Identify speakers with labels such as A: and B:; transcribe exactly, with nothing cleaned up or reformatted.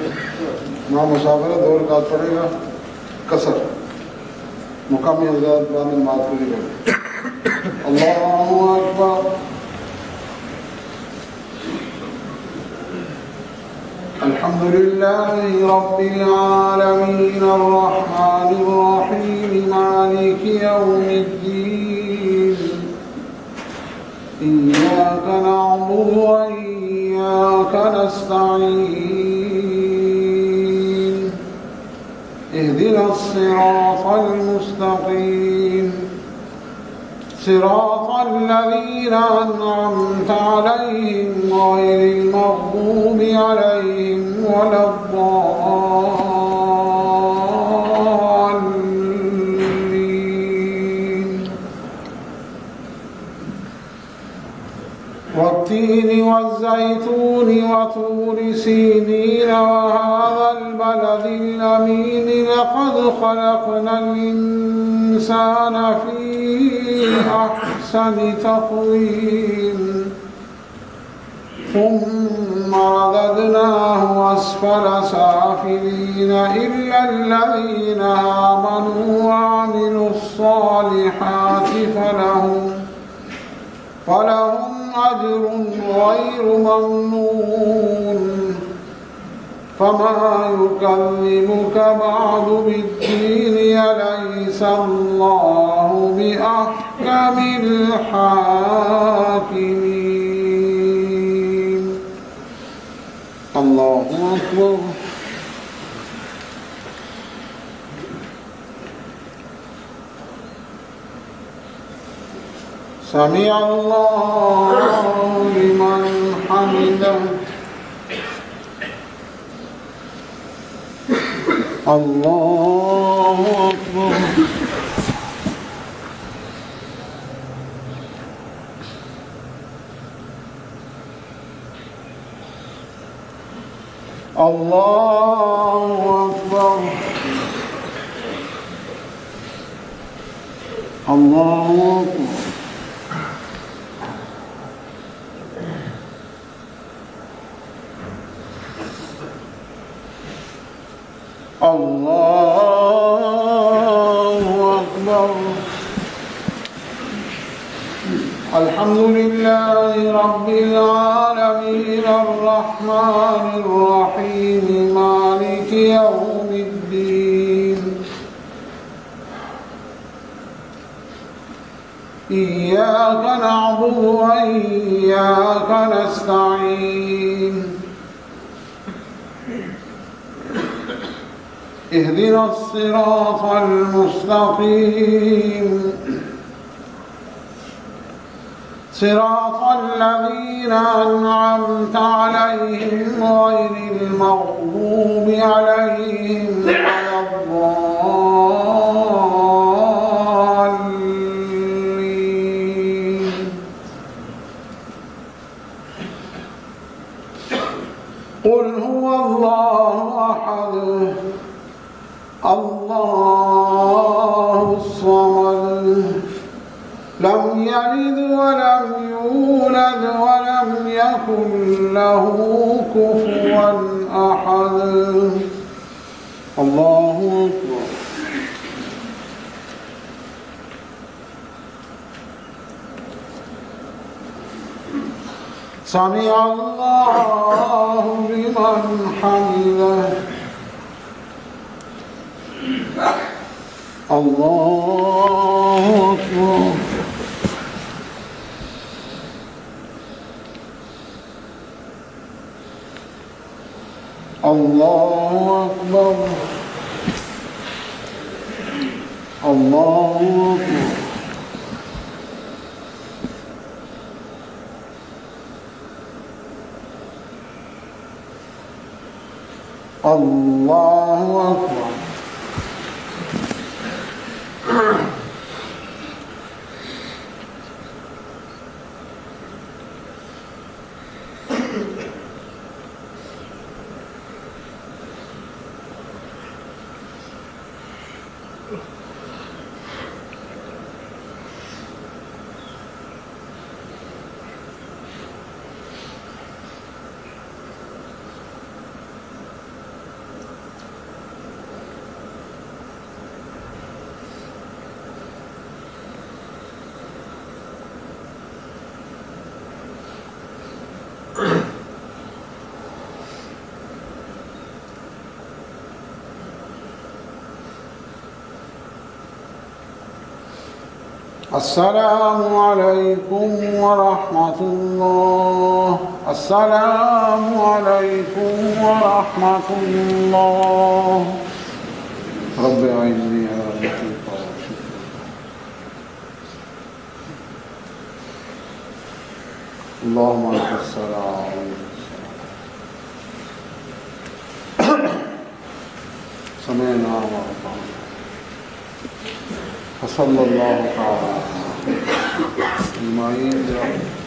A: माँ मुसाफिर दो रकात पड़ेगा कसर मुकामी हज़रात बाद में नमाज पूरी करें। अल्लाहु अकबर। अल्हम्दुलिल्लाहि रब्बिल आलमीन अर्रहमानिर रहीम मालिकि यौमिद्दीन इय्याका नअबुदु व इय्याका नस्तईन इहदिनस सिरातल मुस्तक़ीम सिरातल लज़ीना अन्अमता अलैहिम गैरिल मग़्दूबि अलैहिम वलद्दाल्लीन। वत्तीनि वज़्ज़ैतूनि वतूरि सीनीन वहाज़ल बलदिल अमीन लक़द ख़लक़नल इंसान फ़ी अहसनि तक़वीम ثم رددناه أسفل سافلين إلا الذين آمنوا وعملوا الصالحات فلهم فلهم أجر غير ممنون فما يكذبك بعد بالدين أليس الله بأحكم الحاكمين الله أكبر سمع الله لمن حمده الله أكبر الله أكبر الله أكبر الله أكبر. الحمد لله رب العالمين الرحمن الرحيم مالك يوم الدين إياك نعبد وإياك نستعين اهدنا الصراط المستقيم صراط الذين أنعمت عليهم غير المغضوب عليهم ولا الضالين. قل هو الله أحد الله الصمد لم يلد ولم يولد ولم يكن له كفوا أحد. الله أكبر. سمع الله لمن حمده. الله أكبر. الله أكبر. الله أكبر. الله أكبر. अस्सलामु अलैकुम व रहमतुल्लाह। अस्सलामु अलैकुम व रहमतुल्लाह। रब्बि अइज़्ज़ी अला ज़िक्रिका व शुक्रिका। अल्लाहुम्मा अंतस सलाम समेअना व अताअना। सल्लल्लाहु तआला अलैहि व सल्लम।